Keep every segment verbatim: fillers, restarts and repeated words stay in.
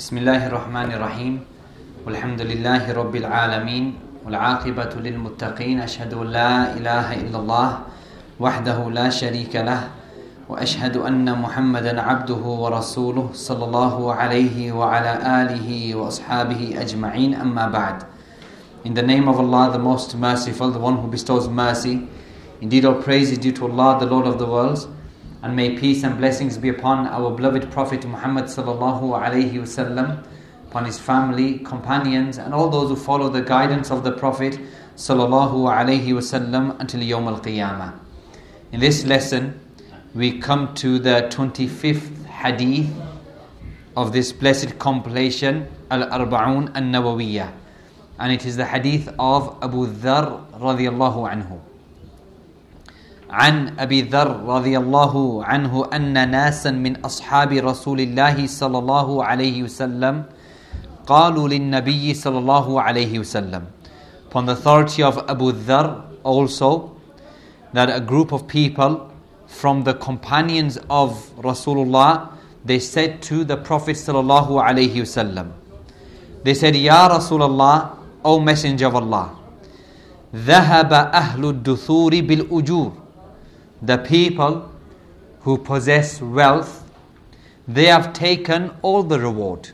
بسم الله الرحمن الرحيم والحمد لله رب العالمين والعاقبة للمتقين أشهد أن لا إله إلا الله وحده لا شريك له وأشهد أن محمدا عبده ورسوله صلى الله عليه وعلى آله وأصحابه أجمعين أما بعد. In the name of Allah, the most merciful, the one who bestows mercy. Indeed, all praise is due to Allah, the Lord of the worlds. And may peace and blessings be upon our beloved Prophet Muhammad sallallahu alayhi wasallam, upon his family, companions, and all those who follow the guidance of the Prophet sallallahu alayhi wasallam until Yawm al-Qiyamah. In this lesson, we come to the twenty-fifth hadith of this blessed compilation, Al-Arba'un An-Nawawiyah. And it is the hadith of Abu Dharr radiyallahu anhu. عن أبي ذر رضي الله عنه أن ناسا من أصحاب رسول الله صلى الله عليه وسلم قالوا للنبي صلى الله عليه وسلم. Upon the authority of Abu Dharr also, that a group of people from the companions of Rasulullah, they said to the Prophet صلى الله عليه وسلم, they said, Ya Rasulullah, O Messenger of Allah, ذهب أهل الدثور بالأجور. The people who possess wealth, they have taken all the reward.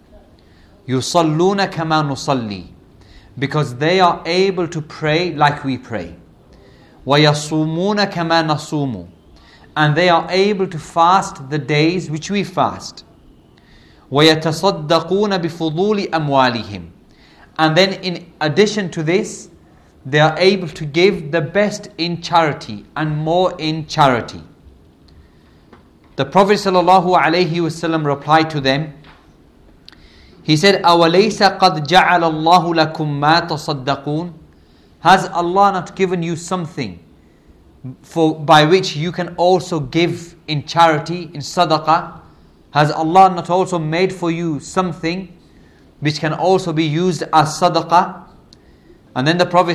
يُصَلُّونَ كَمَا نُصَلِّي, because they are able to pray like we pray. وَيَصُومُونَ كَمَا نَصُومُ, and they are able to fast the days which we fast. وَيَتَصَدَّقُونَ بِفُضُولِ أَمْوَالِهِمْ, and then in addition to this, they are able to give the best in charity and more in charity. The Prophet ﷺ replied to them. He said, أَوَلَيْسَ قَدْ جَعَلَ اللَّهُ لَكُمْ مَا تَصَدَّقُونَ. Has Allah not given you something for by which you can also give in charity, in sadaqah? Has Allah not also made for you something which can also be used as sadaqah? And then the Prophet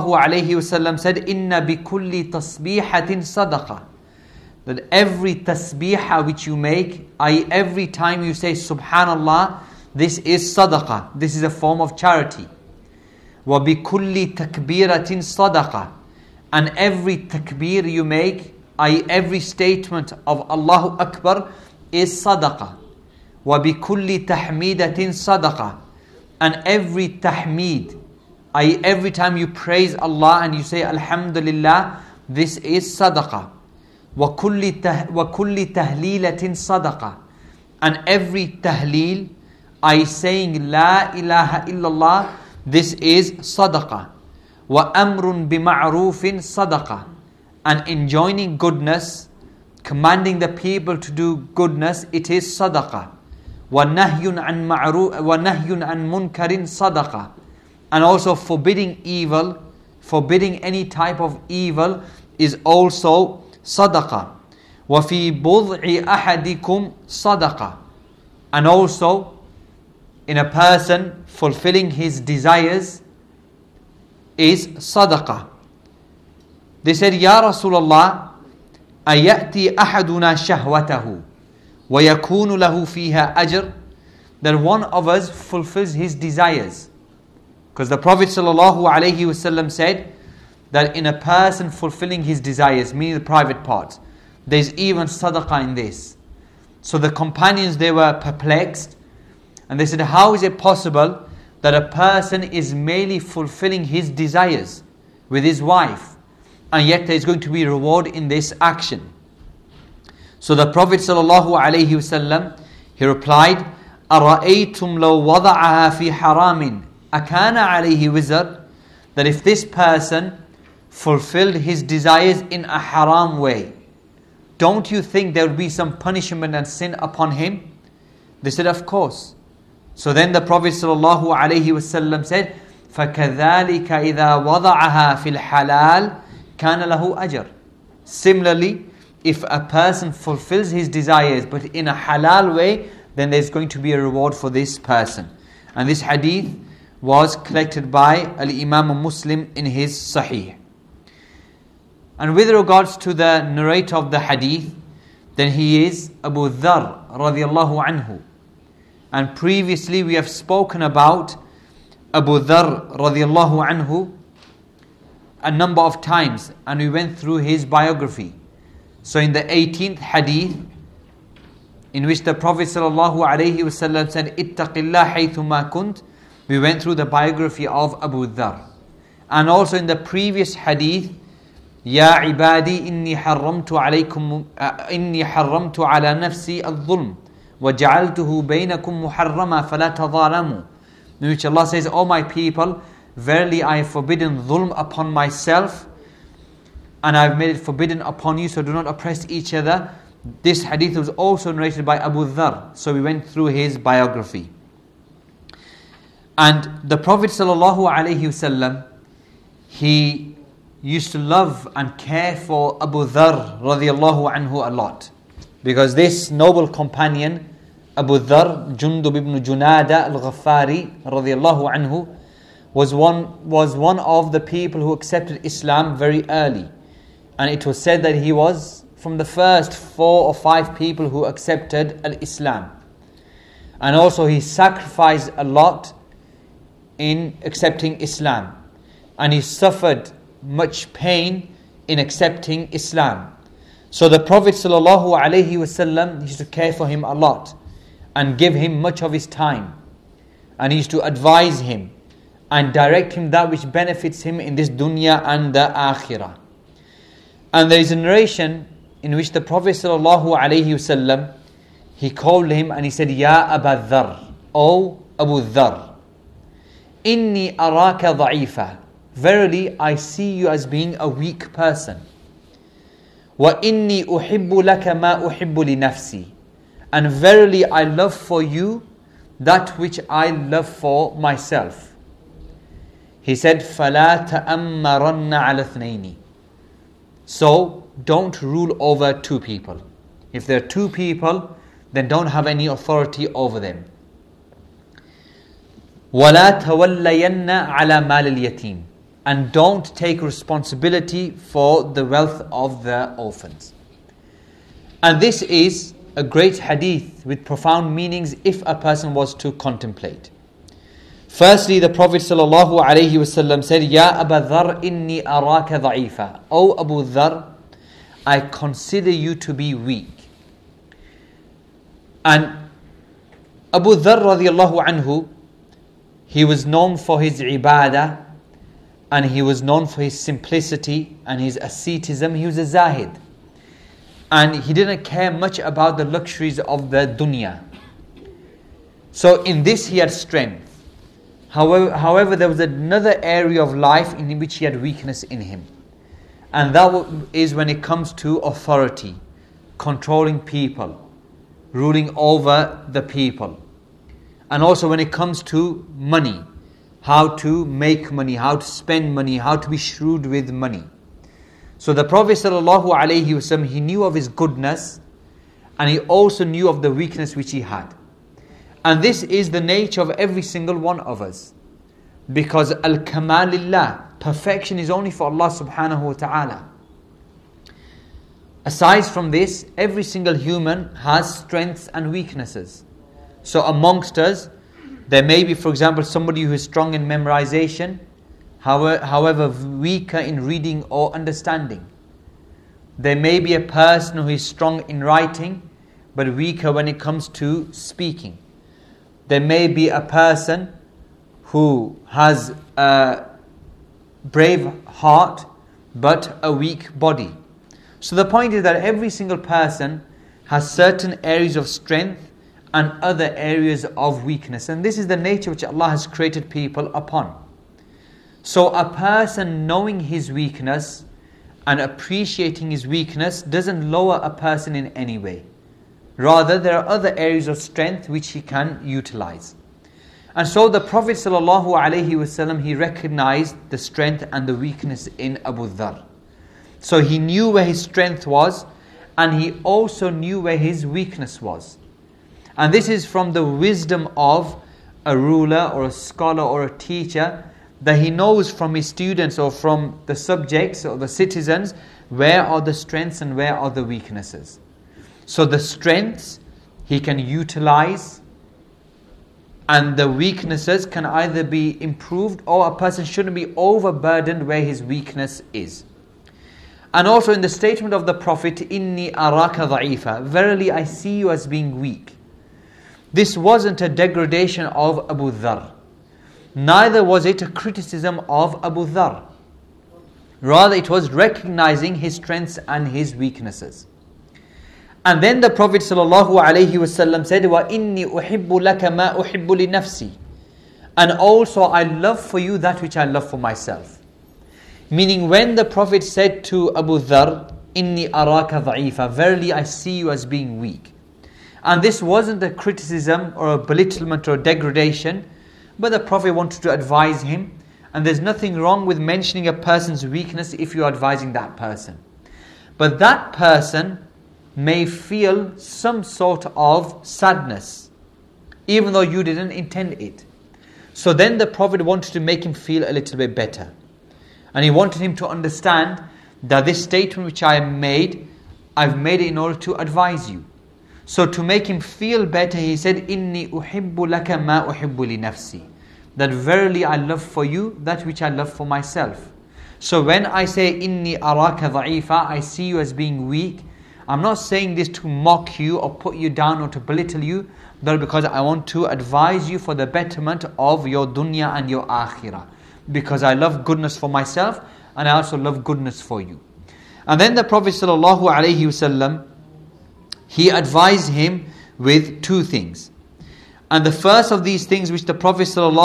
ﷺ said, Inna bi kulli tasbihatin sadaqa. That every tasbihah which you make, that is every time you say Subhanallah, this is sadaqah. This is a form of charity. Wa bi kulli takbiratin sadaqa. And every takbir you make, that is every statement of Allahu Akbar is sadaqah. Wa bi kulli tahmidatin sadaqa. And every tahmid, I, every time you praise Allah and you say Alhamdulillah, this is sadaqah. وَكُلِّ تَهْلِيلَةٍ صَدَقَةٍ. And every tahleel, I saying La ilaha illallah, this is sadaqah. وَأَمْرٌ بِمَعْرُوفٍ صَدَقَةٍ. And enjoining goodness, commanding the people to do goodness, it is sadaqah. وَنَهْيٌ عَنْ مَعْرُوفٍ وَنَهْيٌ عَنْ مُنْكَرٍ صَدَقَةٍ. And also forbidding evil, forbidding any type of evil is also sadaqah. وَفِي بُضْعِ أَحَدِكُمْ صَدَقَةً. And also in a person fulfilling his desires is sadaqah. They said, Ya Rasulullah, أَيَأْتِي أَحَدُنَا شَهْوَتَهُ وَيَكُونُ لَهُ فِيهَا أَجْرٌ. That one of us fulfills his desires. Because the Prophet ﷺ said that in a person fulfilling his desires, meaning the private parts, there's even sadaqah in this. So the companions, they were perplexed. And they said, how is it possible that a person is merely fulfilling his desires with his wife, and yet there is going to be reward in this action? So the Prophet ﷺ, he replied, أَرَأَيْتُمْ لَوْ وَضَعَهَا فِي حَرَامٍ Akana alayhi wizard. That if this person fulfilled his desires in a haram way, don't you think there will be some punishment and sin upon him? They said, of course. So then the Prophet ﷺ said, فَكَذَلِكَ إِذَا وَضَعَهَا فِي الْحَلَالِ كَانَ لَهُ أَجْرٌ. Similarly, if a person fulfills his desires but in a halal way, then there's going to be a reward for this person. And this hadith was collected by Al-Imam Muslim in his Sahih. And with regards to the narrator of the hadith, then he is Abu Dharr radiyallahu anhu. And previously we have spoken about Abu Dharr radiallahu anhu a number of times, and we went through his biography. So in the eighteenth hadith, in which the Prophet sallallahu alaihi wasallam said, "Ittaqillah haythuma kunt," we went through the biography of Abu Dharr. And also in the previous hadith, "Ya ibadi inni harramtu alaykum inni harramtu ala nafsi al-dhulm wa ja'altuhu bainakum muharrama fala tadhalamu," in which Allah says, "O my people, verily I have forbidden dhulm upon myself, and I have made it forbidden upon you, so do not oppress each other." This hadith was also narrated by Abu Dharr. So we went through his biography. And the Prophet sallallahu alaihi wasallam, he used to love and care for Abu Dharr radiallahu anhu a lot. Because this noble companion, Abu Dharr, Jundub ibn Junada al-Ghaffari radiallahu anhu, was one, was one of the people who accepted Islam very early. And it was said that he was from the first four or five people who accepted al-Islam. And also he sacrificed a lot in accepting Islam. And he suffered much pain in accepting Islam. So the Prophet sallallahu alaihi wasallam used to care for him a lot and give him much of his time. And he used to advise him and direct him that which benefits him in this dunya and the akhirah. And there is a narration in which the Prophet sallallahu alaihi wasallam, he called him and he said, "Ya Abu Dharr, O Abu Dharr, inni araka dha'ifa, verily I see you as being a weak person. Wa inni uhibbu laka ma uhibbu li nafsi, and verily I love for you that which I love for myself." He said, "Fala ta'ammaranna ala ithnaini." So don't rule over two people. If there are two people, then don't have any authority over them. وَلَا تَوَلَّيَنَّ عَلَى مَالِ الْيَتِيمِ, and don't take responsibility for the wealth of the orphans. And this is a great hadith with profound meanings if a person was to contemplate. Firstly, the Prophet sallallahu alaihi wasallam said, "Ya Abu Dharr, inni araka dha'ifa." O Abu Dharr, I consider you to be weak. And Abu Dharr radiallahu anhu, he was known for his ibadah, and he was known for his simplicity and his asceticism. He was a zahid. And he didn't care much about the luxuries of the dunya. So in this he had strength. However, however, there was another area of life in which he had weakness in him. And that is when it comes to authority, controlling people, ruling over the people. And also when it comes to money, how to make money, how to spend money, how to be shrewd with money. So the Prophet sallallahu alaihi wasallam, he knew of his goodness, and he also knew of the weakness which he had. And this is the nature of every single one of us. Because al-kamalillah, perfection is only for Allah subhanahu wa ta'ala. Aside from this, every single human has strengths and weaknesses. So amongst us, there may be, for example, somebody who is strong in memorization, however, however weaker in reading or understanding. There may be a person who is strong in writing, but weaker when it comes to speaking. There may be a person who has a brave heart, but a weak body. So the point is that every single person has certain areas of strength and other areas of weakness. And this is the nature which Allah has created people upon. So a person knowing his weakness and appreciating his weakness doesn't lower a person in any way. Rather, there are other areas of strength which he can utilize. And so the Prophet ﷺ, he recognized the strength and the weakness in Abu Dharr. So he knew where his strength was, and he also knew where his weakness was. And this is from the wisdom of a ruler or a scholar or a teacher, that he knows from his students or from the subjects or the citizens where are the strengths and where are the weaknesses. So the strengths he can utilize And the weaknesses can either be improved, or a person shouldn't be overburdened where his weakness is. And also in the statement of the Prophet, Inni araka dha'ifa, verily I see you as being weak. This wasn't a degradation of Abu Dharr. Neither was it a criticism of Abu Dharr. Rather, it was recognizing his strengths and his weaknesses. And then the Prophet ﷺ said, وَإِنِّي أُحِبُّ لَكَ مَا أُحِبُّ لِنَفْسِي. And also I love for you that which I love for myself. Meaning when the Prophet said to Abu Dharr, إِنِّي أَرَاكَ ضَعِيفًا, verily I see you as being weak. And this wasn't a criticism or a belittlement or a degradation, but the Prophet wanted to advise him. And there's nothing wrong with mentioning a person's weakness if you're advising that person. But that person may feel some sort of sadness, even though you didn't intend it. So then the Prophet wanted to make him feel a little bit better. And he wanted him to understand that this statement which I made, I've made it in order to advise you. So to make him feel better, he said, Inni uhibbu laka ma uhibbu li nafsi. That verily I love for you that which I love for myself. So when I say, Inni araka dha'ifa, I see you as being weak, I'm not saying this to mock you or put you down or to belittle you, but because I want to advise you for the betterment of your dunya and your akhirah. Because I love goodness for myself and I also love goodness for you. And then the Prophet ﷺ, he advised him with two things. And the first of these things which the Prophet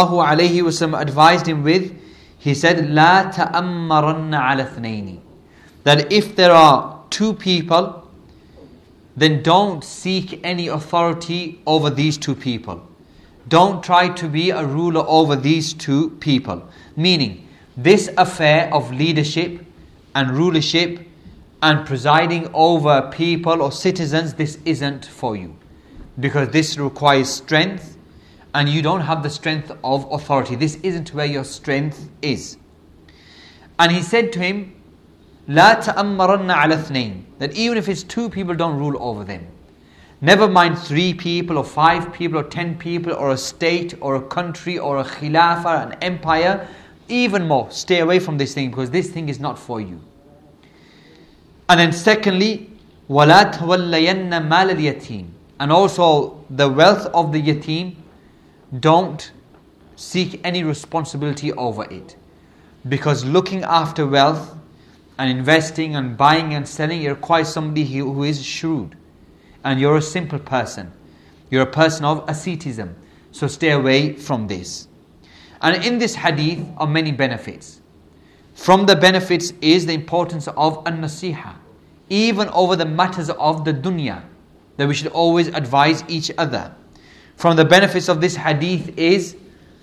ﷺ advised him with, he said, لا تأمرن على اثنين. That if there are two people, then don't seek any authority over these two people. Don't try to be a ruler over these two people. Meaning, this affair of leadership and rulership and presiding over people or citizens, this isn't for you. Because this requires strength and you don't have the strength of authority. This isn't where your strength is. And he said to him, لا تأمرن على اثنين. That even if it's two people, don't rule over them. Never mind three people or five people or ten people or a state or a country or a khilafah, an empire. Even more, stay away from this thing because this thing is not for you. And then secondly, وَلَا تَوَلَّيَنَّ مَالَ الْيَتِيمِ. And also the wealth of the yatim, don't seek any responsibility over it. Because looking after wealth and investing and buying and selling, it requires somebody who is shrewd. And you're a simple person. You're a person of asceticism. So stay away from this. And in this hadith are many benefits. From the benefits is the importance of an-nasiha. Even over the matters of the dunya. That we should always advise each other. From the benefits of this hadith is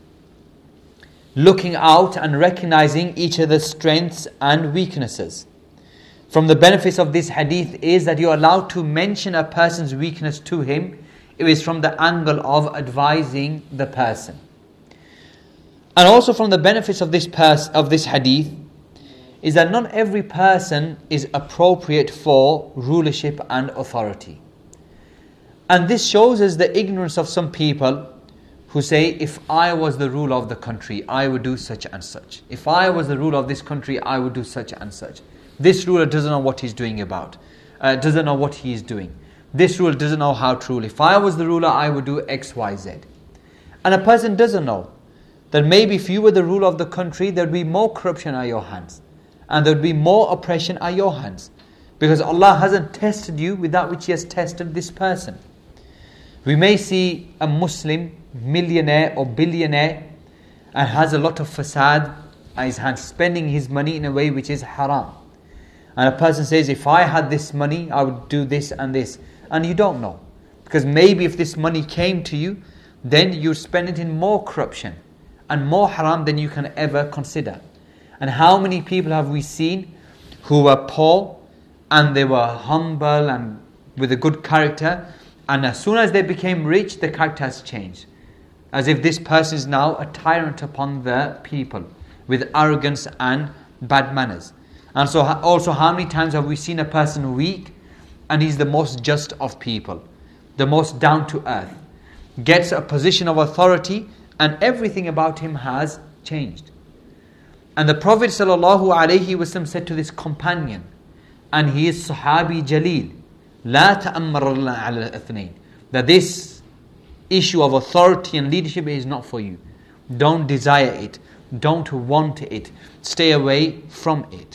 looking out and recognizing each other's strengths and weaknesses. From the benefits of this hadith is that you're allowed to mention a person's weakness to him. It is from the angle of advising the person. And also from the benefits of this pers- of this hadith is that not every person is appropriate for rulership and authority. And this shows us the ignorance of some people who say, if I was the ruler of the country, I would do such and such. If I was the ruler of this country, I would do such and such. This ruler doesn't know what he's doing about. Uh, doesn't know what he is doing. This ruler doesn't know how to rule. If I was the ruler, I would do X, Y, Z. And a person doesn't know that maybe if you were the ruler of the country, there would be more corruption at your hands. And there would be more oppression at your hands. Because Allah hasn't tested you with that which He has tested this person. We may see a Muslim millionaire or billionaire and has a lot of fasad at his hands, spending his money in a way which is haram. And a person says, if I had this money, I would do this and this. And you don't know. Because maybe if this money came to you, then you'd spend it in more corruption and more haram than you can ever consider. And how many people have we seen who were poor and they were humble and with a good character, and as soon as they became rich, the character has changed. As if this person is now a tyrant upon the people with arrogance and bad manners. And so also how many times have we seen a person weak and he's the most just of people, the most down to earth. gets a position of authority, and everything about him has changed. And the Prophet ﷺ said to this companion, and he is Sahabi Jaleel, لا تأمر على الاثنين, that this issue of authority and leadership is not for you. Don't desire it. Don't want it. Stay away from it.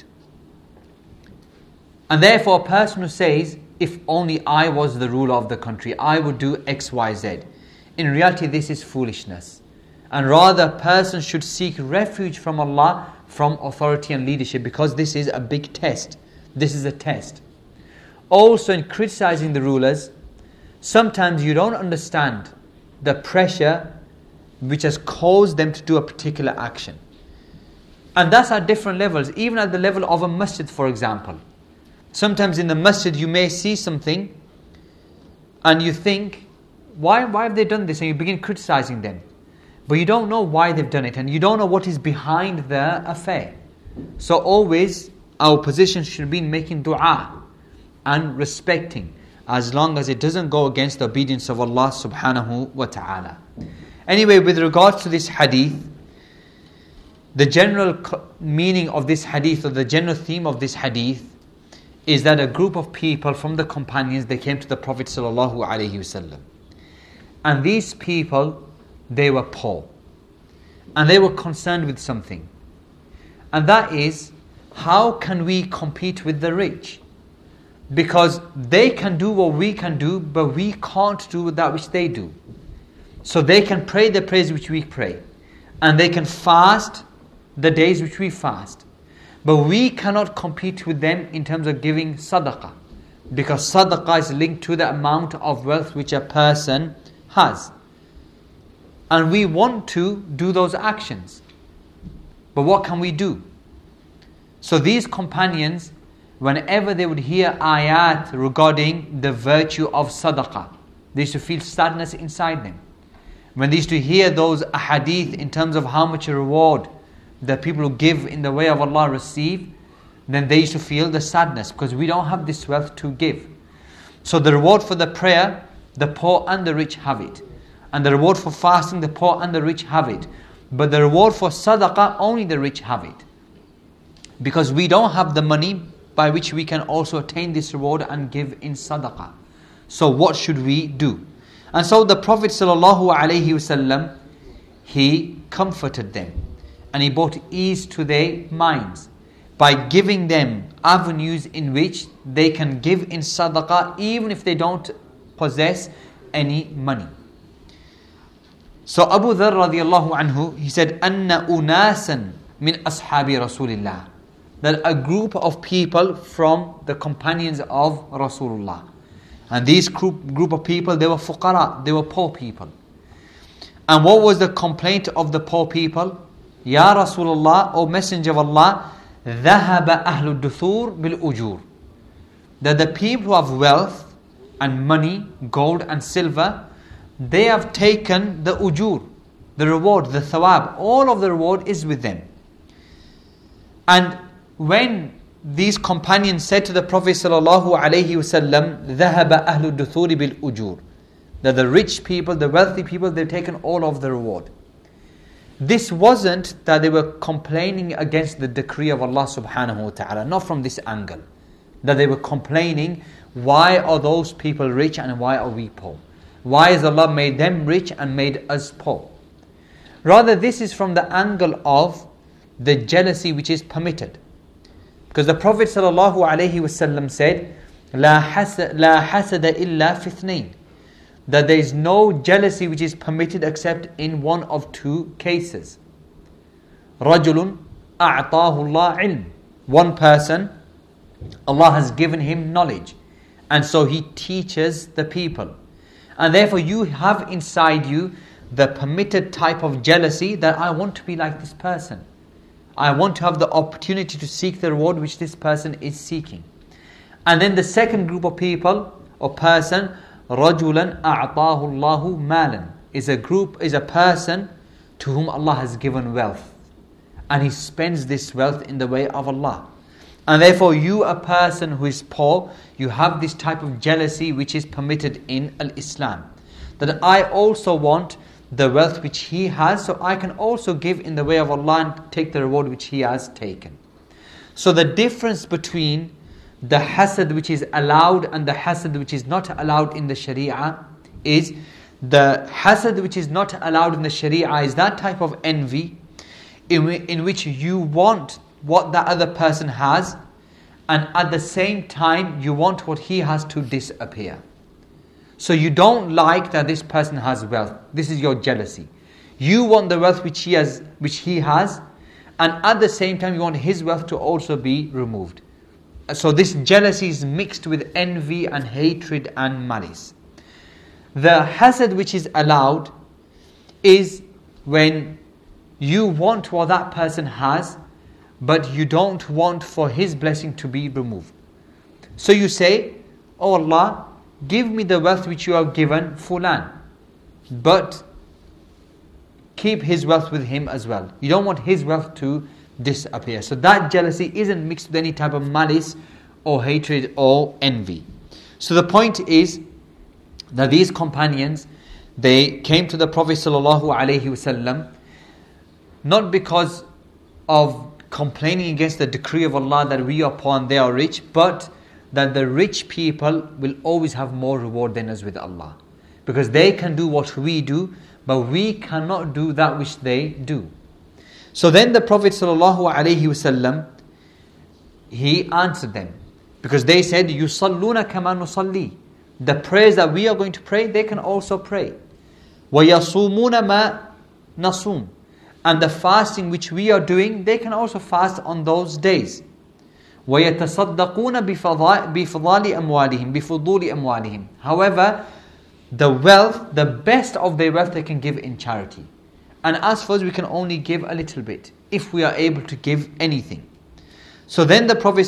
And therefore a person who says, if only I was the ruler of the country, I would do X, Y, Z. In reality, this is foolishness. And rather, a person should seek refuge from Allah from authority and leadership, because this is a big test. This is a test. Also, in criticizing the rulers, sometimes you don't understand the pressure which has caused them to do a particular action. And that's at different levels, even at the level of a masjid, for example. Sometimes in the masjid you may see something and you think, why, why have they done this? And you begin criticizing them. But you don't know why they've done it, and you don't know what is behind their affair. So always our position should be in making dua and respecting, as long as it doesn't go against the obedience of Allah subhanahu wa ta'ala. Anyway, with regards to this hadith, the general meaning of this hadith, or the general theme of this hadith, is that a group of people from the companions, they came to the Prophet sallallahu alaihi wasallam. And these people, they were poor. And they were concerned with something. And that is, how can we compete with the rich? Because they can do what we can do, but we can't do that which they do. So they can pray the prayers which we pray, and they can fast the days which we fast. But we cannot compete with them in terms of giving sadaqah, because sadaqah is linked to the amount of wealth which a person has. And we want to do those actions. But what can we do? So these companions, whenever they would hear ayat regarding the virtue of sadaqah, they used to feel sadness inside them. When they used to hear those ahadith in terms of how much reward the people who give in the way of Allah receive, then they used to feel the sadness, because we don't have this wealth to give. So the reward for the prayer, the poor and the rich have it. And the reward for fasting, the poor and the rich have it. But the reward for sadaqah, only the rich have it. Because we don't have the money by which we can also attain this reward and give in sadaqah. So what should we do? And so the Prophet ﷺ, he comforted them. And he brought ease to their minds by giving them avenues in which they can give in sadaqah, even if they don't possess any money. So Abu Dharr radiallahu anhu, he said, أَنَّ أُنَاسًا مِنْ أَصْحَابِ رَسُولِ اللَّهِ, that a group of people from the companions of Rasulullah. And these group, group of people, they were fuqara, they were poor people. And what was the complaint of the poor people? Ya Rasulullah, O Messenger of Allah, ذَهَبَ أَهْلُ الدُّثُورِ بِالْأُجُورِ, that the people who have wealth and money, gold and silver, they have taken the ujur, the reward, the thawab. All of the reward is with them. And when these companions said to the Prophet sallallahu alaihi wasallam, ذَهَبَ أَهْلُ الدُّثُورِ بِالْأُجُورِ, that the rich people, the wealthy people, they've taken all of the reward. This wasn't that they were complaining against the decree of Allah subhanahu wa ta'ala, not from this angle. That they were complaining, why are those people rich and why are we poor? Why has Allah made them rich and made us poor? Rather, this is from the angle of the jealousy which is permitted. Because the Prophet ﷺ said, لا حسد, لا حسد إلا في اثنين, that there is no jealousy which is permitted except in one of two cases. رَجُلٌ أَعْطَاهُ اللَّهُ عِلْمٍ, one person, Allah has given him knowledge, and so he teaches the people. And therefore you have inside you the permitted type of jealousy, that I want to be like this person. I want to have the opportunity to seek the reward which this person is seeking. And then the second group of people or person, رَجُلًا أَعْطَاهُ اللَّهُ مَالًا, is a group, is a person to whom Allah has given wealth. And he spends this wealth in the way of Allah. And therefore you, a person who is poor, you have this type of jealousy which is permitted in al-Islam. that I also want the wealth which he has, so I can also give in the way of Allah and take the reward which he has taken. So the difference between the hasad which is allowed and the hasad which is not allowed in the Sharia is the hasad which is not allowed in the Sharia is that type of envy in, in which you want what the other person has, and at the same time you want what he has to disappear. So you don't like that this person has wealth. This is your jealousy. You want the wealth which he has, which he has, and at the same time you want his wealth to also be removed. So this jealousy is mixed with envy and hatred and malice. The hasad which is allowed is when you want what that person has, but you don't want for his blessing to be removed. So you say, "Oh Allah, give me the wealth which you have given Fulan, but keep his wealth with him as well." You don't want his wealth to disappear. So that jealousy isn't mixed with any type of malice or hatred or envy. So the point is that these companions, they came to the Prophet ﷺ not because of complaining against the decree of Allah that we are poor and they are rich, but that the rich people will always have more reward than us with Allah. Because they can do what we do, but we cannot do that which they do. So then the Prophet ﷺ, he answered them. Because they said, "Yusalluna kama nusalli." The prayers that we are going to pray, they can also pray. وَيَصُومُونَ مَا نَصُومُ. And the fasting which we are doing, they can also fast on those days. وَيَتَصَدَّقُونَ بِفَضَالِ أَمْوَالِهِمْ بِفُضُولِ أَمْوَالِهِمْ. However, the wealth, the best of their wealth they can give in charity. And as for us, we can only give a little bit, if we are able to give anything. So then the Prophet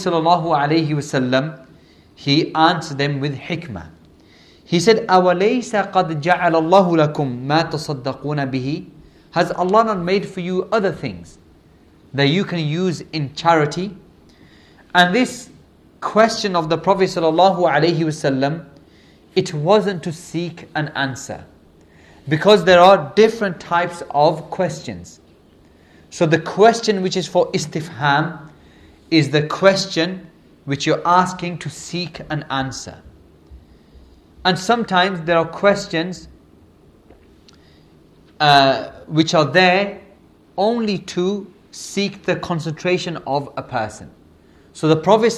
ﷺ, he answered them with hikmah. He said, أَوَلَيْسَ قَدْ جَعَلَ اللَّهُ لَكُمْ مَا تَصَدَّقُونَ بِهِ. Has Allah not made for you other things that you can use in charity? And this question of the Prophet ﷺ, it wasn't to seek an answer. Because there are different types of questions. So the question which is for istifham is the question which you're asking to seek an answer. And sometimes there are questions uh, which are there only to seek the concentration of a person. So the Prophet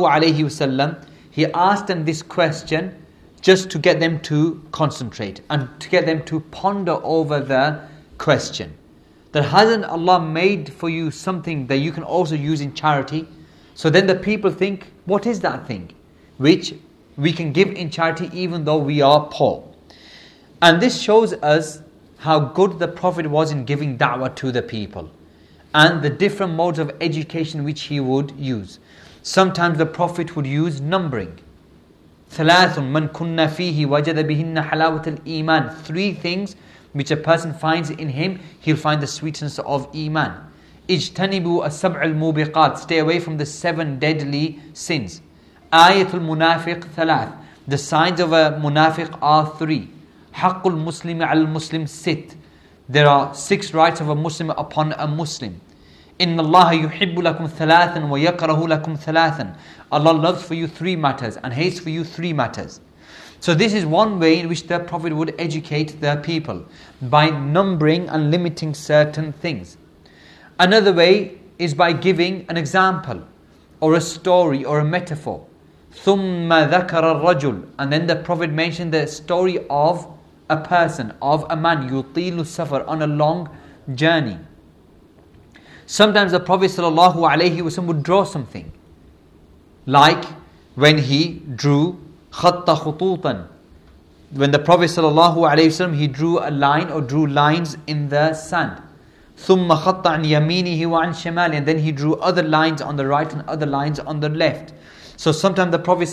ﷺ, he asked them this question just to get them to concentrate and to get them to ponder over the question. That hasn't Allah made for you something that you can also use in charity? So then the people think, what is that thing which we can give in charity even though we are poor? And this shows us how good the Prophet was in giving da'wah to the people and the different modes of education which he would use. Sometimes the Prophet would use numbering. ثلاث من كنا فيه وجد بهن حلاوة الإيمان. Three things which a person finds in him, he'll find the sweetness of Iman. اجتنبوا السبع الموبقات. Stay away from the seven deadly sins. آية المنافق ثلاث. The signs of a munafiq are three. حق المسلم على المسلم ست. There are six rights of a Muslim upon a Muslim. إن الله يحب لكم ثلاثا ويكره لكم ثلاثا. Allah loves for you three matters and hates for you three matters. So this is one way in which the Prophet would educate the people, by numbering and limiting certain things. Another way is by giving an example or a story or a metaphor. ثُمَّ ذَكَرَ الرَّجُلُ. And then the Prophet mentioned the story of a person, of a man, يُطِيلُ السَّفَرَ, on a long journey. Sometimes the Prophet ﷺ would draw something, like when he drew خَطَّ خُطُوطًا. When the Prophet ﷺ, he drew a line or drew lines in the sand. ثُمَّ خَطَّ عَنْ يَمِينِهِ وَعَنْ شَمَالِهِ. And then he drew other lines on the right and other lines on the left. So sometimes the Prophet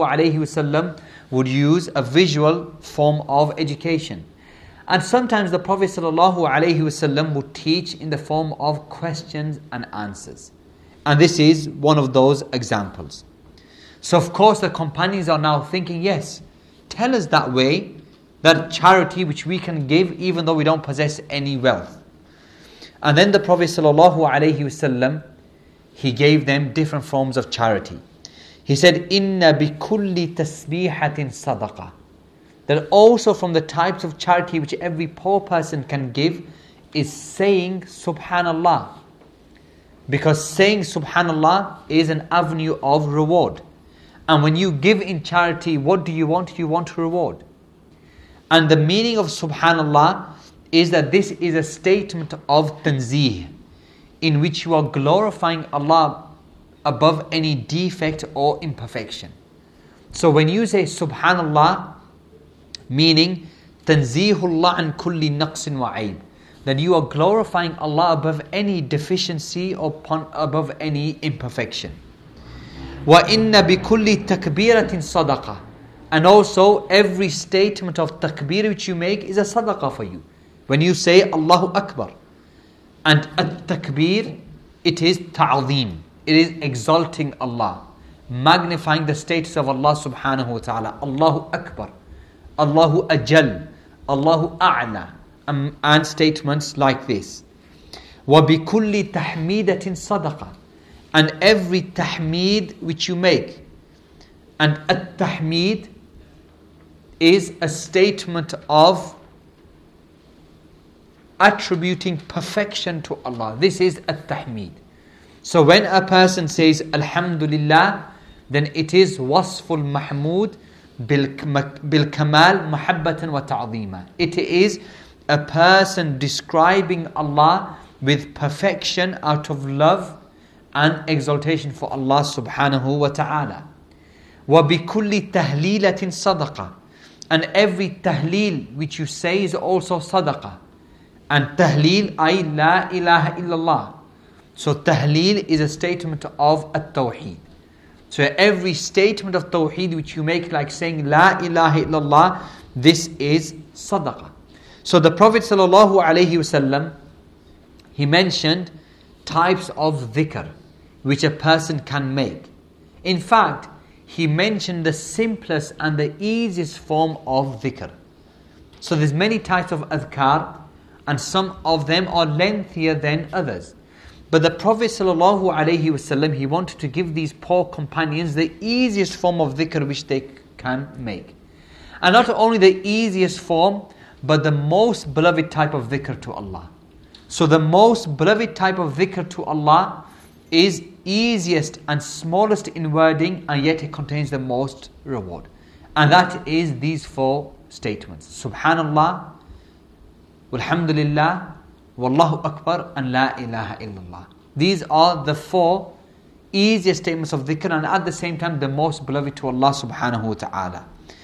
ﷺ would use a visual form of education. And sometimes the Prophet ﷺ would teach in the form of questions and answers. And this is one of those examples. So of course the companions are now thinking, yes, tell us that way that charity which we can give even though we don't possess any wealth. And then the Prophet ﷺ, he gave them different forms of charity. He said, Inna bi kulli tasbihatin sadaqa. That also from the types of charity which every poor person can give is saying Subhanallah. Because saying Subhanallah is an avenue of reward. And when you give in charity, what do you want? You want reward. And the meaning of Subhanallah is that this is a statement of tanzih, in which you are glorifying Allah above any defect or imperfection. So when you say Subhanallah, meaning tanzihullah an kulli naqsin wa aib, that you are glorifying Allah above any deficiency or above any imperfection. Wa inna bi kulli takbiratin sadaqa. And also every statement of takbir which you make is a sadaqah for you. When you say Allahu Akbar. And at-takbir, it is ta'zeem. It is exalting Allah, magnifying the status of Allah subhanahu wa ta'ala. Allahu Akbar, Allahu Ajal, Allahu A'la, um, and statements like this. وَبِكُلِّ تَحْمِيدَةٍ صَدَقَةٍ. And every tahmeed which you make. And at-tahmeed is a statement of attributing perfection to Allah. This is at-tahmeed. So when a person says Alhamdulillah, then it is wasful mahmud bil kamal muhabbatan wa ta'zeema. It is a person describing Allah with perfection out of love and exaltation for Allah subhanahu wa ta'ala. Wa bi kulli tahlilatin sadaqa. And every tahleel which you say is also sadaqah. And tahleel, ay la ilaha illallah. So tahleel is a statement of at-tawheed. So every statement of tawheed which you make, like saying la ilaha illallah, this is sadaqah. So the Prophet sallallahu alaihi wasallam, he mentioned types of dhikr which a person can make. In fact, he mentioned the simplest and the easiest form of dhikr. So there's many types of adhkar, and some of them are lengthier than others. But the Prophet ﷺ, he wanted to give these poor companions the easiest form of dhikr which they can make. And not only the easiest form, but the most beloved type of dhikr to Allah. So the most beloved type of dhikr to Allah is easiest and smallest in wording, and yet it contains the most reward. And that is these four statements. Subhanallah, Walhamdulillah, Wallahu Akbar, and La ilaha illallah. These are the four easiest statements of dhikr, and at the same time the most beloved to Allah subhanahu wa ta'ala.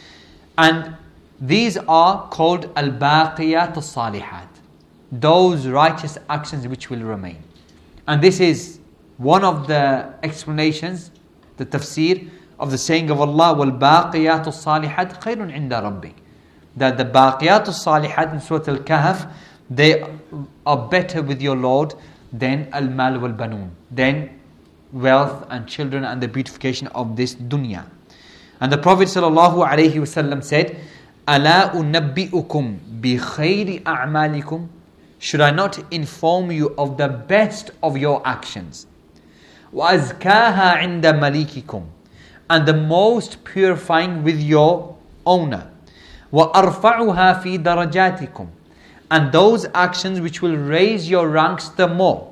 And these are called al-baqiyat al-salihat, those righteous actions which will remain. And this is one of the explanations, the tafsir of the saying of Allah, wal-baqiyat al-salihat khayrun inda rabbik. That the baqiyat al-salihat in Surah Al-Kahf, they are better with your Lord than al-mal wal-banun, than wealth and children and the beautification of this dunya. And the Prophet sallallahu alaihi wasallam said, "Ala unabbi'ukum bi khayri a'malikum." Should I not inform you of the best of your actions? Wa azkaha 'inda malikikum, and the most purifying with your owner. Wa arfa'uha fi darajatikum, and those actions which will raise your ranks the more.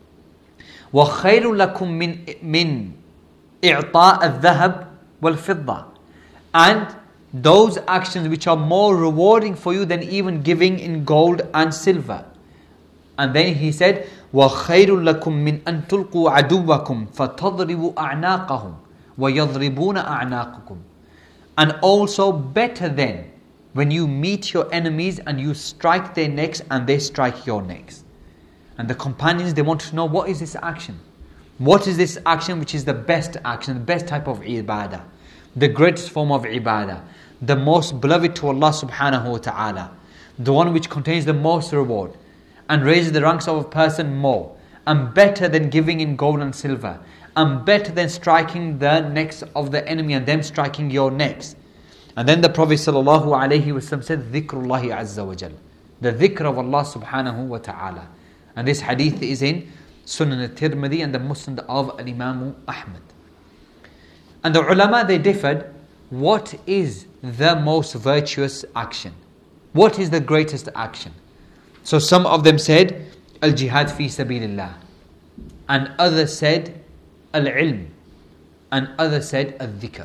Wa khayru lakum min min i'ta' al-dhahab wal-fidda, and those actions which are more rewarding for you than even giving in gold and silver. And then he said, وَخَيْرٌ لَكُمْ مِنْ أَن تُلْقُوا عَدُوَّكُمْ فَتَضْرِبُوا أَعْنَاقَهُمْ وَيَضْرِبُونَ أَعْنَاقَكُمْ. And also better than when you meet your enemies and you strike their necks and they strike your necks. And the companions, they want to know, what is this action? What is this action which is the best action, the best type of ibadah, the greatest form of ibadah, the most beloved to Allah subhanahu wa ta'ala, the one which contains the most reward and raises the ranks of a person more, and better than giving in gold and silver, and better than striking the necks of the enemy and them striking your necks. And then the Prophet sallallahu alaihi wasallam said, Dhikrullahi azza wa jal. The dhikr of Allah subhanahu wa ta'ala. And this hadith is in Sunan al-Tirmidhi and the Musnad of Imam Ahmad. And the ulama, they differed, what is the most virtuous action? What is the greatest action? So some of them said, al-jihad fi sabilillah. And others said, al-ilm. And others said, al-dhikr.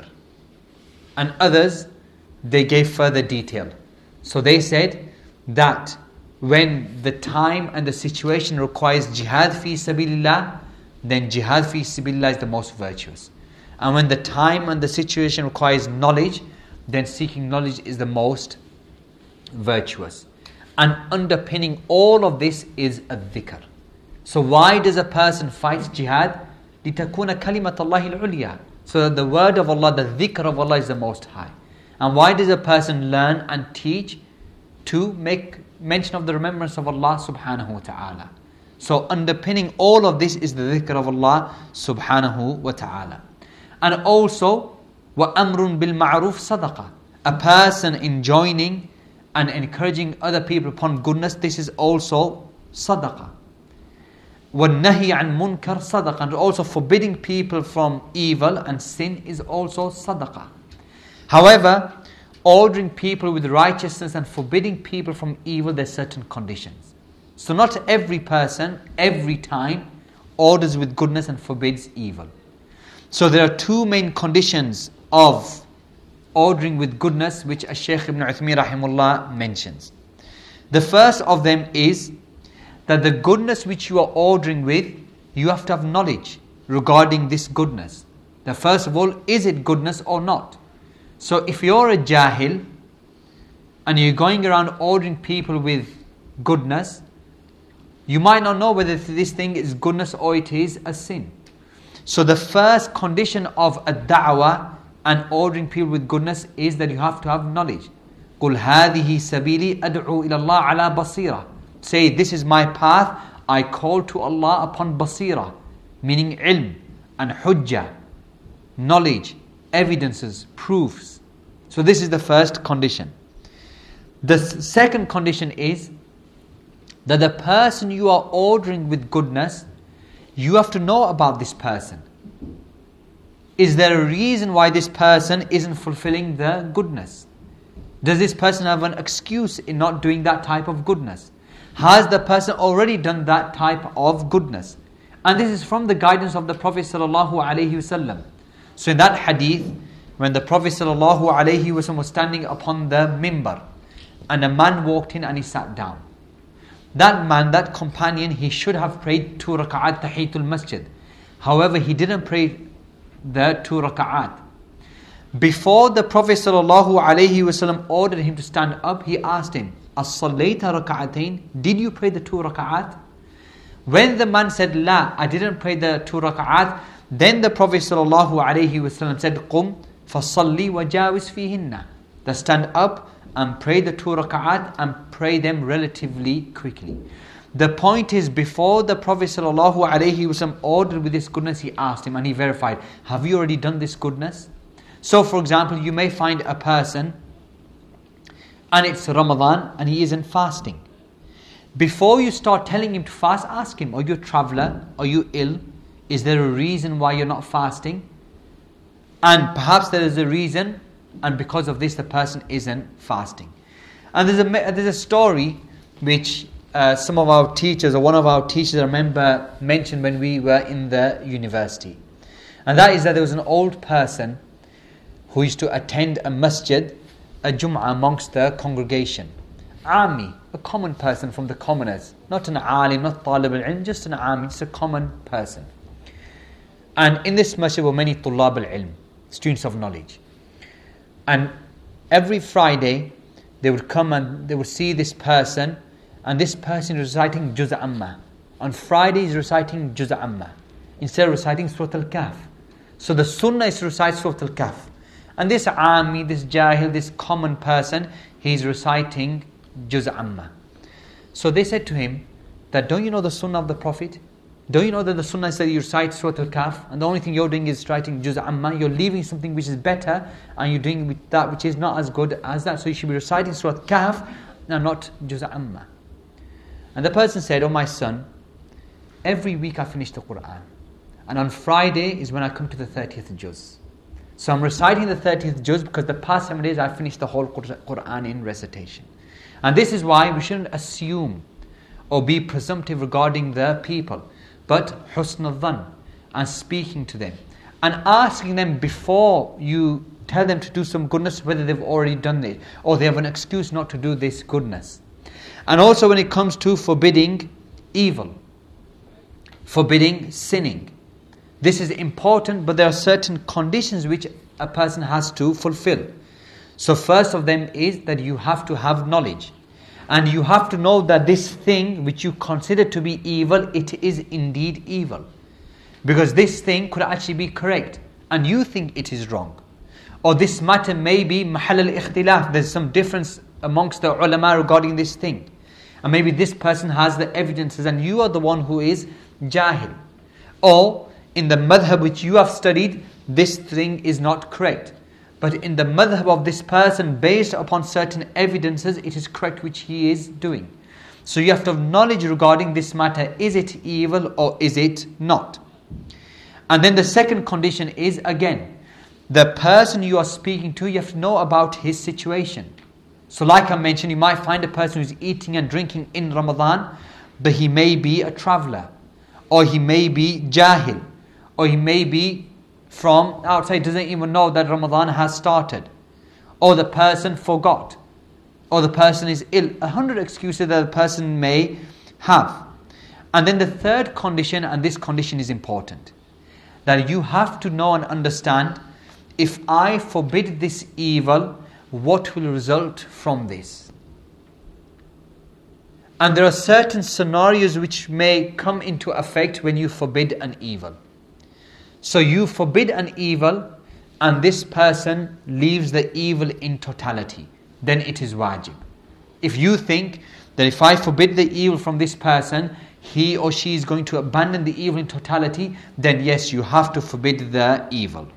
And others, they gave further detail. So they said that when the time and the situation requires jihad fi sabilillah, then jihad fi sabilillah is the most virtuous. And when the time and the situation requires knowledge, then seeking knowledge is the most virtuous. And underpinning all of this is a dhikr. So why does a person fight jihad? لِتَكُونَ كَلِمَةَ اللَّهِ الْعُلْيَا. So that the word of Allah, the dhikr of Allah is the most high. And why does a person learn and teach? To make mention of the remembrance of Allah subhanahu wa ta'ala. So underpinning all of this is the dhikr of Allah subhanahu wa ta'ala. And also, وَأَمْرٌ بِالْمَعْرُوفِ صَدَقَةً. A person enjoining and encouraging other people upon goodness, this is also sadaqah. وَالنَّهِي عَنْ مُنْكَرْ صَدَقَةً. And also forbidding people from evil and sin is also sadaqah. However, ordering people with righteousness and forbidding people from evil, there's certain conditions. So not every person, every time, orders with goodness and forbids evil. So there are two main conditions of ordering with goodness which Shaykh Ibn Uthaymin rahimullah mentions. The first of them is that the goodness which you are ordering with, you have to have knowledge regarding this goodness. That first of all, is it goodness or not? So if you're a jahil and you're going around ordering people with goodness, you might not know whether this thing is goodness or it is a sin. So the first condition of a da'wah and ordering people with goodness is that you have to have knowledge. قُلْ هَذِهِ سَبِيلِي أَدْعُو إِلَى اللَّهِ عَلَى بَصِيرَةٍ. Say, this is my path, I call to Allah upon basira, meaning ilm and hujjah, knowledge, evidences, proofs. So this is the first condition. The second condition is that the person you are ordering with goodness, you have to know about this person. Is there a reason why this person isn't fulfilling the goodness? Does this person have an excuse in not doing that type of goodness? Has the person already done that type of goodness? And this is from the guidance of the Prophet sallallahu alaihi wasallam. So in that hadith, when the Prophet sallallahu alaihi wasallam was standing upon the mimbar, and a man walked in and he sat down. That man, that companion, he should have prayed two raka'at tahiyatul masjid. However, he didn't pray the two raka'at. Before the Prophet sallallahu alaihi wasallam ordered him to stand up, he asked him, As-sallayta raka'atain? Did you pray the two raka'at? When the man said, La, I didn't pray the two raka'at, then the Prophet sallallahu alaihi wasallam said, Qum fasalli wa jawis fihinna. That stand up and pray the two raka'at and pray them relatively quickly. The point is, before the Prophet sallallahu alaihi wasallam ordered with this goodness, he asked him and he verified, have you already done this goodness? So for example, you may find a person and it's Ramadan and he isn't fasting. Before you start telling him to fast, ask him, are you a traveler? Are you ill? Is there a reason why you're not fasting? And perhaps there is a reason, and because of this the person isn't fasting. And there's a, there's a story which uh, some of our teachers, or one of our teachers I remember mentioned when we were in the university. And that is that there was an old person who used to attend a masjid, a Jum'ah amongst the congregation. Ami, a common person from the commoners. Not an alim, not talib al-ilm, just an ami, just a common person. And in this masjid were many tullab al-ilm, students of knowledge. And every Friday, they would come and they would see this person, and this person is reciting Juz Amma. On Friday, he's reciting Juz Amma, instead of reciting Surat Al-Kahf. So the sunnah is to recite Surat Al-Kahf. And this ami, this jahil, this common person, he's reciting Juz Amma. So they said to him, that don't you know the sunnah of the Prophet? Don't you know that the sunnah says you recite Surah Al-Kahf, and the only thing you're doing is reciting Juz Amma? You're leaving something which is better, and you're doing with that which is not as good as that. So you should be reciting Surah Al-Kahf, and not Juz Amma. And the person said, oh my son, every week I finish the Qur'an, and on Friday is when I come to the thirtieth Juz. So I'm reciting the thirtieth Juz because the past seven days I finished the whole Qur'an in recitation. And this is why we shouldn't assume or be presumptive regarding the people, but husn al-dhan, and speaking to them and asking them before you tell them to do some goodness whether they've already done it or they have an excuse not to do this goodness. And also when it comes to forbidding evil, forbidding sinning, this is important, but there are certain conditions which a person has to fulfill. So first of them is that you have to have knowledge. And you have to know that this thing which you consider to be evil, it is indeed evil. Because this thing could actually be correct, and you think it is wrong. Or this matter may be mahal al-ikhtilaf, there's some difference amongst the ulama regarding this thing. And maybe this person has the evidences, and you are the one who is jahil. Or in the madhab which you have studied, this thing is not correct. But in the madhab of this person, based upon certain evidences, it is correct which he is doing. So you have to have knowledge regarding this matter. Is it evil or is it not? And then the second condition is, again, the person you are speaking to, you have to know about his situation. So like I mentioned, you might find a person who's eating and drinking in Ramadan, but he may be a traveller, or he may be jahil, or he may be from outside, doesn't even know that Ramadan has started, or the person forgot, or the person is ill. A hundred excuses that the person may have. And then the third condition, and this condition is important, that you have to know and understand, if I forbid this evil, what will result from this? And there are certain scenarios which may come into effect when you forbid an evil. So you forbid an evil and this person leaves the evil in totality, then it is wajib. If you think that if I forbid the evil from this person, he or she is going to abandon the evil in totality, then yes, you have to forbid the evil.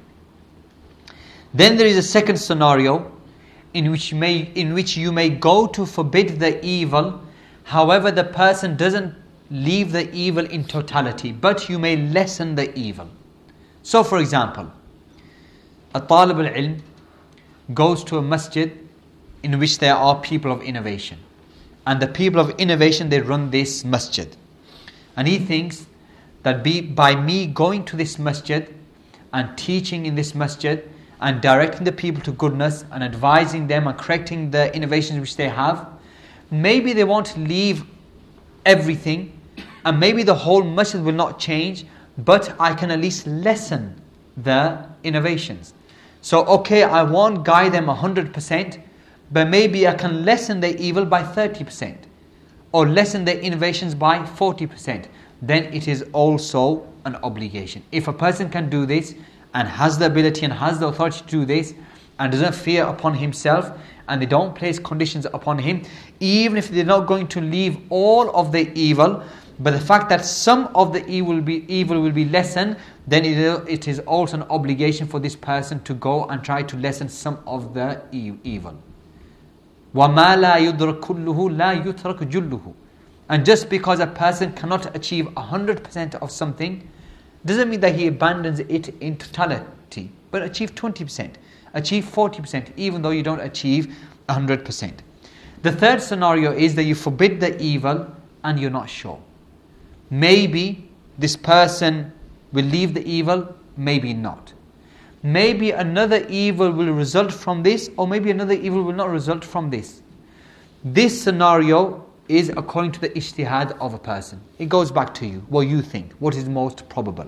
Then there is a second scenario in which may in which you may go to forbid the evil, however the person doesn't leave the evil in totality, but you may lessen the evil. So for example, a talib al-ilm goes to a masjid in which there are people of innovation. And the people of innovation, they run this masjid. And he thinks that be, by me going to this masjid and teaching in this masjid and directing the people to goodness and advising them and correcting the innovations which they have, maybe they won't leave everything and maybe the whole masjid will not change, but I can at least lessen the innovations. So okay, I won't guide them one hundred percent, but maybe I can lessen the evil by thirty percent or lessen the innovations by forty percent. Then it is also an obligation. If a person can do this and has the ability and has the authority to do this and doesn't fear upon himself and they don't place conditions upon him, even if they're not going to leave all of the evil, but the fact that some of the evil will be, evil will be lessened, then it is also an obligation for this person to go and try to lessen some of the evil. وَمَا لَا يُدْرَكُ كُلُّهُ لَا يُتْرَكُ جُلُّهُ. And just because a person cannot achieve one hundred percent of something, doesn't mean that he abandons it in totality, but achieve twenty percent, achieve forty percent, even though you don't achieve one hundred percent. The third scenario is that you forbid the evil and you're not sure. Maybe this person will leave the evil, maybe not. Maybe another evil will result from this, or maybe another evil will not result from this. This scenario is according to the ijtihad of a person. It goes back to you, what you think, what is most probable.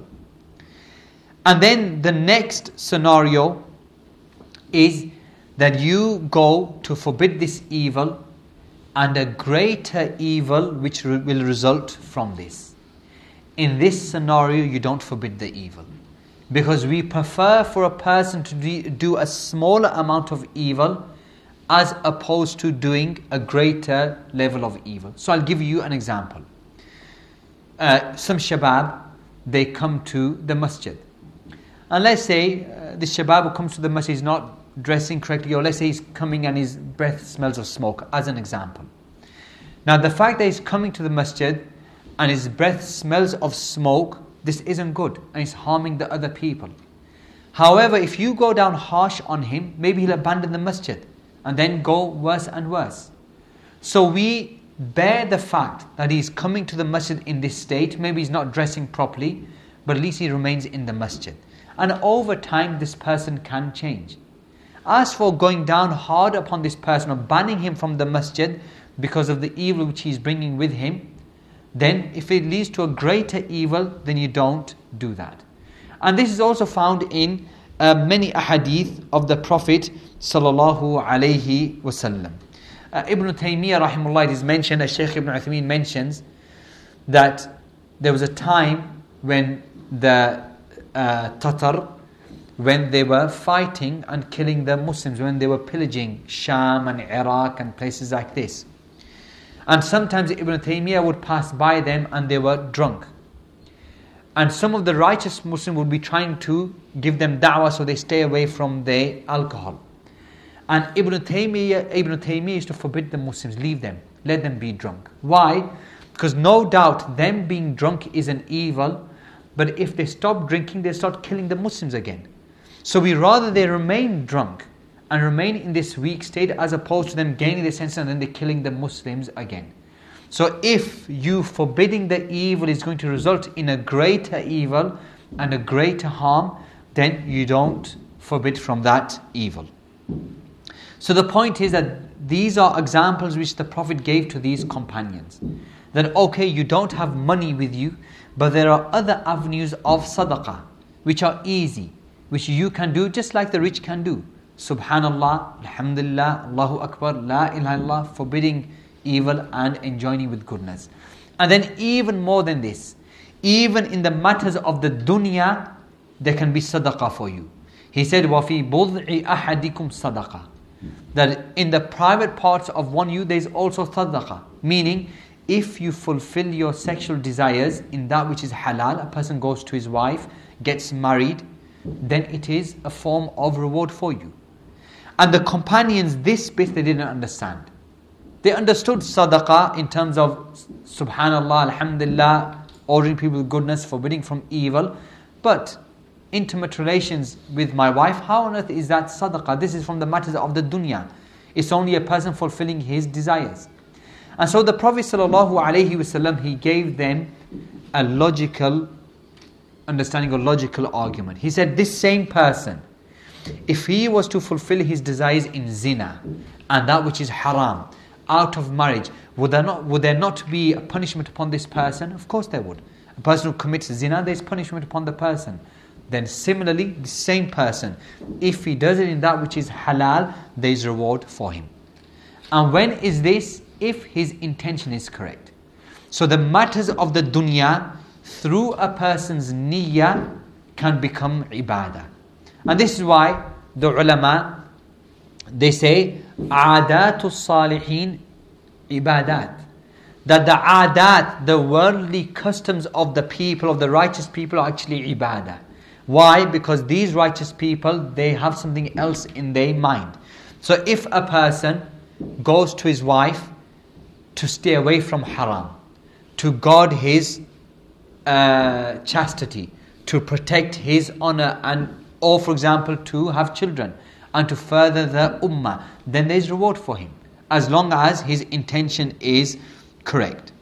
And then the next scenario is that you go to forbid this evil and a greater evil which re- will result from this. In this scenario, you don't forbid the evil. Because we prefer for a person to de- do a smaller amount of evil as opposed to doing a greater level of evil. So I'll give you an example. uh, some shabab, they come to the masjid. And let's say uh, the shabab who comes to the masjid is not dressing correctly, or let's say he's coming and his breath smells of smoke, as an example. Now the fact that he's coming to the masjid and his breath smells of smoke, this isn't good and it's harming the other people. However, if you go down harsh on him, maybe he'll abandon the masjid and then go worse and worse. So we bear the fact that he's coming to the masjid in this state. Maybe he's not dressing properly, but at least he remains in the masjid. And over time, this person can change. As for going down hard upon this person or banning him from the masjid because of the evil which he's bringing with him, then if it leads to a greater evil, then you don't do that. And this is also found in uh, many ahadith of the Prophet sallallahu alaihi wasallam. Uh, Ibn Taymiyyah rahimahullah, it is mentioned, as Shaykh Ibn Uthaymeen mentions, that there was a time when the uh, Tatar, when they were fighting and killing the Muslims, when they were pillaging Sham and Iraq and places like this. And sometimes Ibn Taymiyyah would pass by them and they were drunk. And some of the righteous Muslims would be trying to give them da'wah so they stay away from the alcohol. And Ibn Taymiyyah, Ibn Taymiyyah used to forbid the Muslims, leave them, let them be drunk. Why? Because no doubt them being drunk is an evil, but if they stop drinking, they start killing the Muslims again. So we rather they remain drunk and remain in this weak state as opposed to them gaining their senses and then they're killing the Muslims again. So if you forbidding the evil is going to result in a greater evil and a greater harm, then you don't forbid from that evil. So the point is that these are examples which the Prophet gave to these companions. That okay, you don't have money with you, but there are other avenues of sadaqah which are easy, which you can do just like the rich can do. Subhanallah, Alhamdulillah, Allahu Akbar, La ilaha illallah, forbidding evil and enjoining with goodness. And then even more than this, even in the matters of the dunya, there can be sadaqah for you. He said, وَفِي بُضْعِ أَحَدِكُمْ صَدَقَةً, that in the private parts of one you there is also sadaqah. Meaning, if you fulfill your sexual desires in that which is halal, a person goes to his wife, gets married, then it is a form of reward for you. And the companions, this bit they didn't understand. They understood sadaqah in terms of subhanallah, alhamdulillah, ordering people with goodness, forbidding from evil. But intimate relations with my wife, how on earth is that sadaqah? This is from the matters of the dunya. It's only a person fulfilling his desires. And so the Prophet sallallahu alaihi wasallam, he gave them a logical understanding or logical argument. He said, this same person, if he was to fulfill his desires in zina and that which is haram, out of marriage, would there not would there not be a punishment upon this person? Of course there would. A person who commits zina, there is punishment upon the person. Then similarly, the same person, if he does it in that which is halal, there is reward for him. And when is this? If his intention is correct. So the matters of the dunya, through a person's niyyah, can become ibadah. And this is why the ulama, they say, عادات الصالحين ibadat. That the adat, the worldly customs of the people, of the righteous people, are actually ibadah. Why? Because these righteous people, they have something else in their mind. So if a person goes to his wife to stay away from haram, to guard his uh, chastity, to protect his honor, and or for example to have children and to further the ummah, then there is reward for him as long as his intention is correct.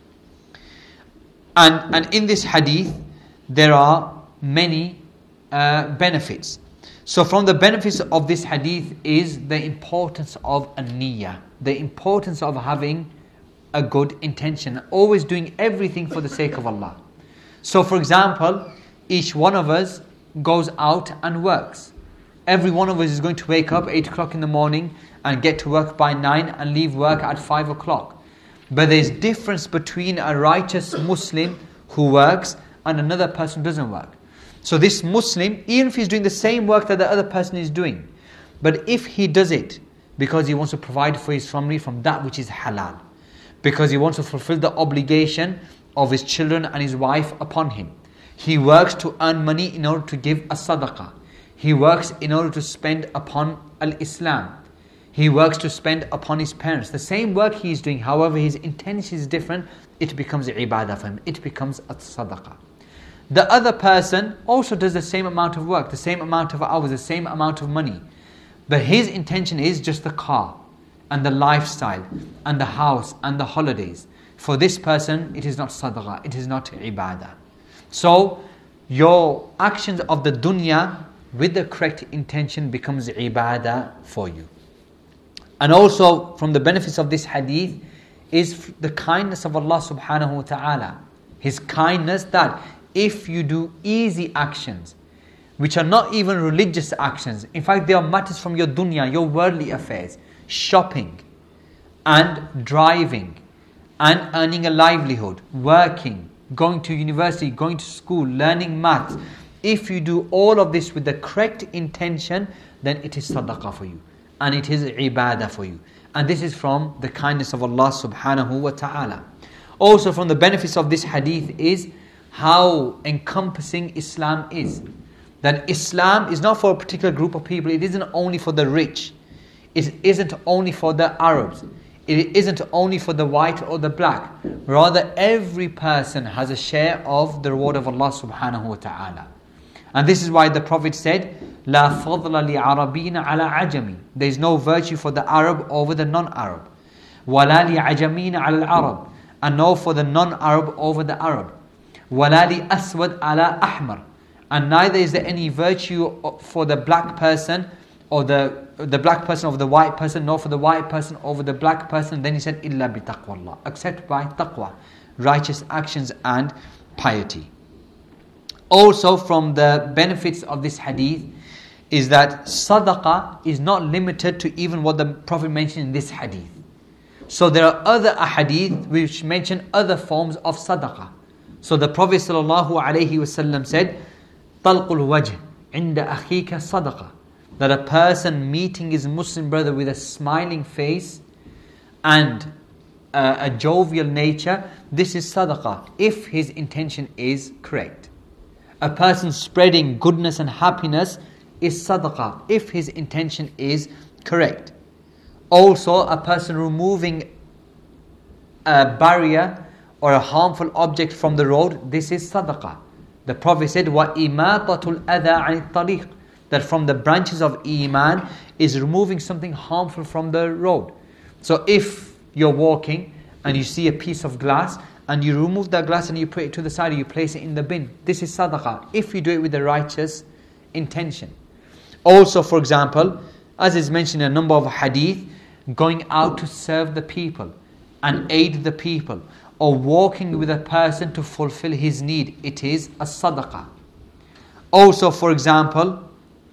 And, and in this hadith there are many uh, benefits. So from the benefits of this hadith is the importance of a niyyah, the importance of having a good intention, always doing everything for the sake of Allah. So for example, each one of us goes out and works. Every one of us is going to wake up eight o'clock in the morning and get to work by nine and leave work at five o'clock. But there's difference between a righteous Muslim who works and another person who doesn't work. So this Muslim, even if he's doing the same work that the other person is doing, but if he does it because he wants to provide for his family from that which is halal, because he wants to fulfill the obligation of his children and his wife upon him. He works to earn money in order to give a sadaqah. He works in order to spend upon al-Islam. He works to spend upon his parents. The same work he is doing, however his intention is different, it becomes ibadah for him. It becomes a sadaqah. The other person also does the same amount of work, the same amount of hours, the same amount of money. But his intention is just the car and the lifestyle and the house and the holidays. For this person, it is not sadaqah, it is not ibadah. So, your actions of the dunya with the correct intention becomes ibadah for you. And also from the benefits of this hadith is the kindness of Allah subhanahu wa ta'ala. His kindness that if you do easy actions, which are not even religious actions, in fact they are matters from your dunya, your worldly affairs, shopping and driving and earning a livelihood, working, going to university, going to school, learning maths. If you do all of this with the correct intention, then it is sadaqah for you. And it is ibadah for you. And this is from the kindness of Allah subhanahu wa ta'ala. Also from the benefits of this hadith is how encompassing Islam is. That Islam is not for a particular group of people. It isn't only for the rich. It isn't only for the Arabs. It isn't only for the white or the black. Rather, every person has a share of the reward of Allah subhanahu wa ta'ala. And this is why the Prophet said, لا فضل لعربين على عجمي. There is no virtue for the Arab over the non-Arab. ولا لعجمين على العرب. And no for the non-Arab over the Arab. ولا لأسود على أحمر. And neither is there any virtue for the black person or the the black person over the white person, nor for the white person over the black person. Then he said, إلا بتقوى الله. Except by taqwa, righteous actions and piety. Also from the benefits of this hadith is that sadaqah is not limited to even what the Prophet mentioned in this hadith. So there are other ahadith which mention other forms of sadaqah. So the Prophet ﷺ said, طَلْقُ الْوَجْهِ عِنْدَ أَخِيكَ صَدَقَةً. That a person meeting his Muslim brother with a smiling face and uh, a jovial nature, this is sadaqah, if his intention is correct. A person spreading goodness and happiness is sadaqah, if his intention is correct. Also, a person removing a barrier or a harmful object from the road, this is sadaqah. The Prophet said, وَإِمَاطَةُ الْأَذَىٰ عَنِ الطَّرِيقِ. That from the branches of Iman is removing something harmful from the road. So if you're walking and you see a piece of glass and you remove that glass and you put it to the side, you place it in the bin, this is sadaqah, if you do it with the righteous intention. Also, for example, as is mentioned in a number of hadith, going out to serve the people and aid the people, or walking with a person to fulfill his need, it is a sadaqah. Also, for example,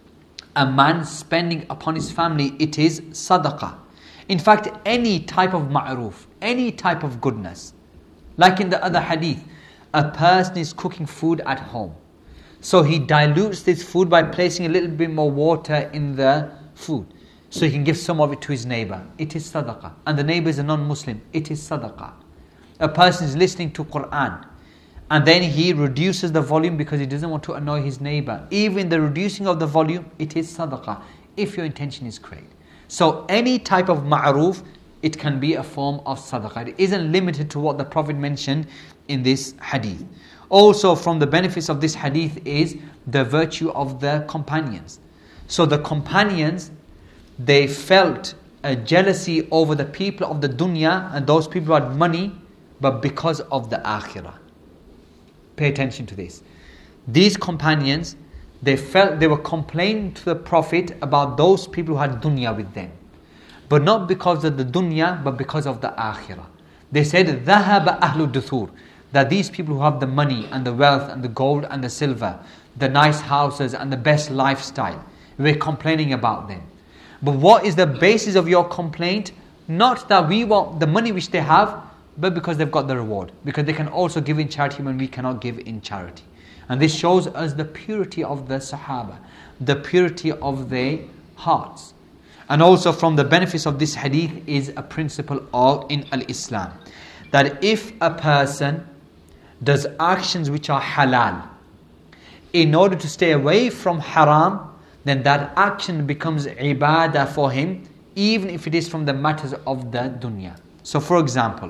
a man spending upon his family, it is sadaqah. In fact, any type of ma'roof, any type of goodness. Like in the other hadith, a person is cooking food at home. So he dilutes this food by placing a little bit more water in the food. So he can give some of it to his neighbor. It is sadaqah. And the neighbor is a non-Muslim. It is sadaqah. A person is listening to Quran, and then he reduces the volume because he doesn't want to annoy his neighbor. Even the reducing of the volume, it is sadaqah, if your intention is correct. So any type of ma'roof, it can be a form of sadaqah. It isn't limited to what the Prophet mentioned in this hadith. Also from the benefits of this hadith is the virtue of the companions. So the companions, they felt a jealousy over the people of the dunya and those people who had money, but because of the akhirah. Pay attention to this. These companions, they felt they were complaining to the Prophet about those people who had dunya with them. But not because of the dunya, but because of the akhirah. They said, ذَهَبَ أَهْلُ الدُّثُورِ. That these people who have the money and the wealth and the gold and the silver, the nice houses and the best lifestyle, we're complaining about them. But what is the basis of your complaint? Not that we want the money which they have, but because they've got the reward. Because they can also give in charity when we cannot give in charity. And this shows us the purity of the Sahaba, the purity of their hearts. And also from the benefits of this hadith is a principle of in al-Islam. That if a person does actions which are halal in order to stay away from haram, then that action becomes ibadah for him, even if it is from the matters of the dunya. So for example,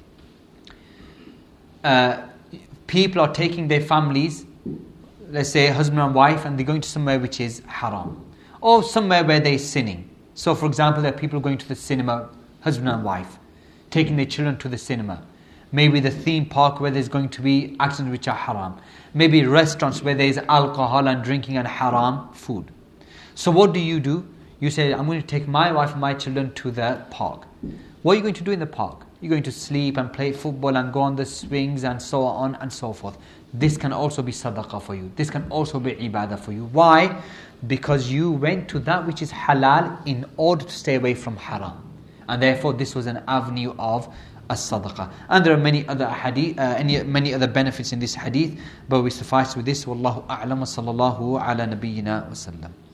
uh, people are taking their families, let's say husband and wife, and they're going to somewhere which is haram, or somewhere where they're sinning. So for example, there are people going to the cinema, husband and wife, taking their children to the cinema. Maybe the theme park where there's going to be actions which are haram. Maybe restaurants where there's alcohol and drinking and haram food. So what do you do? You say, I'm going to take my wife and my children to the park. What are you going to do in the park? You're going to sleep and play football and go on the swings and so on and so forth. This can also be sadaqah for you. This can also be ibadah for you. Why? Because you went to that which is halal in order to stay away from haram. And therefore this was an avenue of as-sadaqah. And there are many other hadith, uh, any, many other benefits in this hadith, but we suffice with this. Wallahu a'lam wa sallallahu ala nabiyyina wa sallam.